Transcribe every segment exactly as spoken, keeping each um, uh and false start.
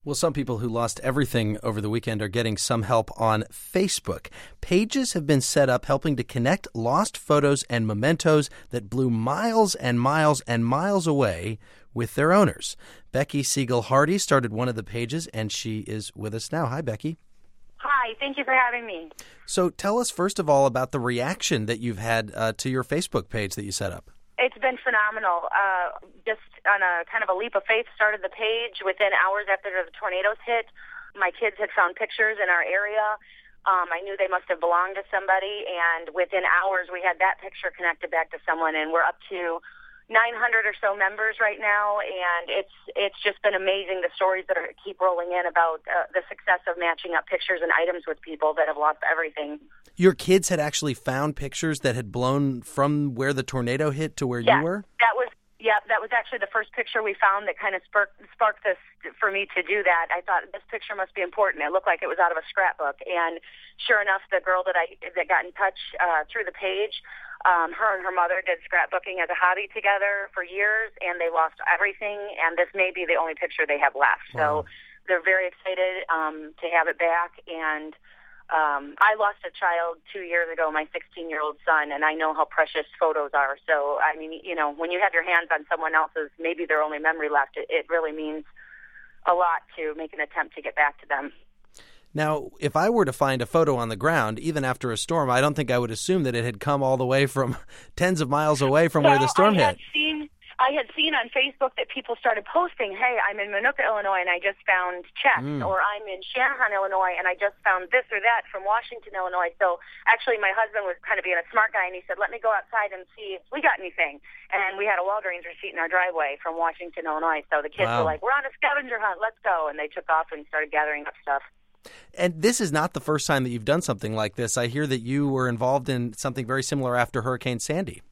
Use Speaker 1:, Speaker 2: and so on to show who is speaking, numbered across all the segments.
Speaker 1: Well, some people who lost everything over the weekend are getting some help on Facebook. Pages have been set up helping to connect lost photos and mementos that blew miles and miles and miles away with their owners. Becky Siegel-Hardy started one of the pages, and she is with us now. Hi, Becky.
Speaker 2: Hi, thank you for having me.
Speaker 1: So tell us, first of all, about the reaction that you've had uh, to your Facebook page that you set up.
Speaker 2: It's been phenomenal. Uh, just on a kind of a leap of faith, started the page. Within hours after the tornadoes hit, my kids had found pictures in our area. Um, I knew they must have belonged to somebody, and within hours we had that picture connected back to someone, and we're up to nine hundred or so members right now, and it's it's just been amazing, the stories that are, keep rolling in about uh, the success of matching up pictures and items with people that have lost everything.
Speaker 1: Your kids had actually found pictures that had blown from where the tornado hit to where
Speaker 2: yeah,
Speaker 1: you were?
Speaker 2: that was yeah, that was actually the first picture we found that kind of sparked, sparked this for me to do that. I thought this picture must be important. It looked like it was out of a scrapbook, and sure enough, the girl that I that got in touch uh, through the page, Um, her and her mother did scrapbooking as a hobby together for years, and they lost everything, and this may be the only picture they have left.
Speaker 1: Wow.
Speaker 2: So they're very excited um, to have it back, and um, I lost a child two years ago, my sixteen-year-old son, and I know how precious photos are. So, I mean, you know, when you have your hands on someone else's, maybe their only memory left, it, it really means a lot to make an attempt to get back to them.
Speaker 1: Now, if I were to find a photo on the ground, even after a storm, I don't think I would assume that it had come all the way from tens of miles away from
Speaker 2: well,
Speaker 1: where the storm
Speaker 2: I had
Speaker 1: hit.
Speaker 2: Seen, I had seen on Facebook that people started posting, hey, I'm in Minooka, Illinois, and I just found checks,
Speaker 1: Mm.
Speaker 2: or I'm in Shanahan, Illinois, and I just found this or that from Washington, Illinois. So actually my husband was kind of being a smart guy, and he said, let me go outside and see if we got anything. And we had a Walgreens receipt in our driveway from Washington, Illinois. So the kids
Speaker 1: Wow.
Speaker 2: were like, we're on a scavenger hunt, let's go. And they took off and started gathering up stuff.
Speaker 1: And this is not the first time that you've done something like this. I hear that you were involved in something very similar after Hurricane Sandy.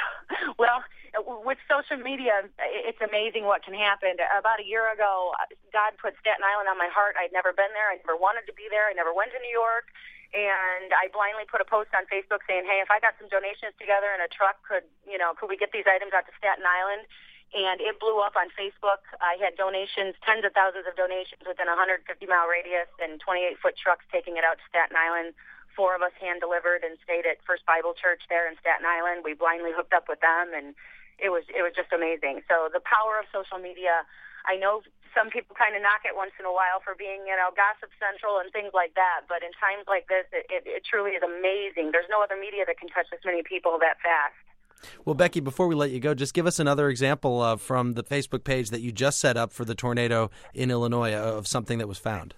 Speaker 2: Well, with social media, it's amazing what can happen. About a year ago, God put Staten Island on my heart. I'd never been there. I never wanted to be there. I never went to New York. And I blindly put a post on Facebook saying, hey, if I got some donations together in a truck, could, you know, could we get these items out to Staten Island? And it blew up on Facebook. I had donations, tens of thousands of donations within a one hundred fifty mile radius, and twenty-eight foot trucks taking it out to Staten Island. Four of us hand-delivered and stayed at First Bible Church there in Staten Island. We blindly hooked up with them, and it was it was just amazing. So the power of social media, I know some people kind of knock it once in a while for being, you know, gossip central and things like that, but in times like this, it, it, it truly is amazing. There's no other media that can touch this many people that fast.
Speaker 1: Well, Becky, before we let you go, just give us another example uh, from the Facebook page that you just set up for the tornado in Illinois of something that was found.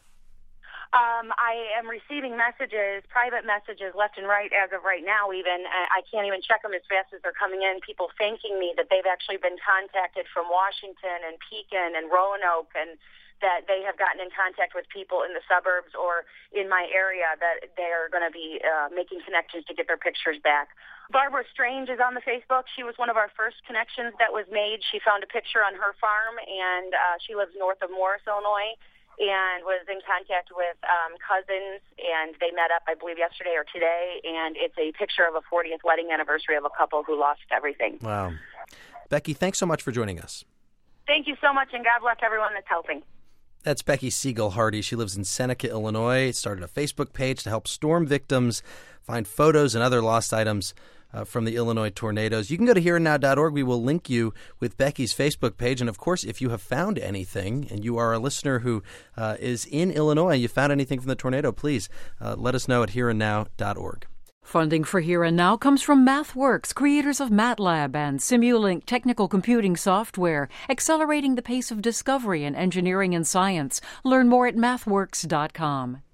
Speaker 2: Um, I am receiving messages, private messages left and right as of right now even. I can't even check them as fast as they're coming in. People thanking me that they've actually been contacted from Washington and Pekin and Roanoke, and that they have gotten in contact with people in the suburbs or in my area that they are going to be uh, making connections to get their pictures back. Barbara Strange is on the Facebook. She was one of our first connections that was made. She found a picture on her farm, and uh, she lives north of Morris, Illinois, and was in contact with um, cousins, and they met up, I believe, yesterday or today, and it's a picture of a fortieth wedding anniversary of a couple who lost everything.
Speaker 1: Wow. Becky, thanks so much for joining us.
Speaker 2: Thank you so much, and God bless everyone that's helping.
Speaker 1: That's Becky Siegel-Hardy. She lives in Seneca, Illinois. Started a Facebook page to help storm victims find photos and other lost items uh, from the Illinois tornadoes. You can go to here and now dot org. We will link you with Becky's Facebook page. And, of course, if you have found anything and you are a listener who uh, is in Illinois and you found anything from the tornado, please uh, let us know at here and now dot org.
Speaker 3: Funding for Here and Now comes from MathWorks, creators of MATLAB and Simulink technical computing software, accelerating the pace of discovery in engineering and science. Learn more at mathworks dot com.